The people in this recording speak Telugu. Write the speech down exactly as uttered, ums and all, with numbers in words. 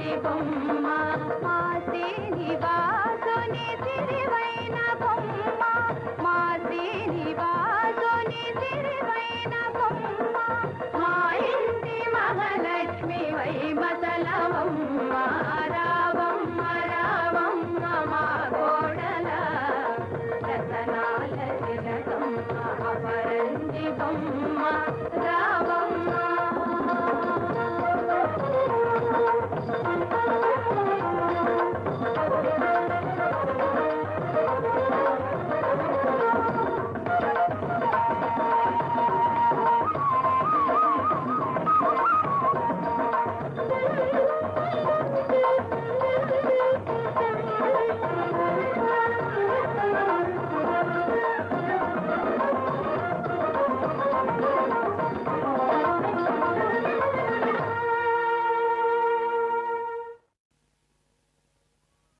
బొమ్మ మా శ్రీనివాసుని సిరివైన బొమ్మ మా శ్రీనివాసుని సిరివైన బొమ్మ మా ఇంటి మహాలక్ష్మి వై మసలవమ్మ రావమ్మ రావమ్మ మా గోడల రతనాల తిలకమ్మ అపరంజి బొమ్మ రా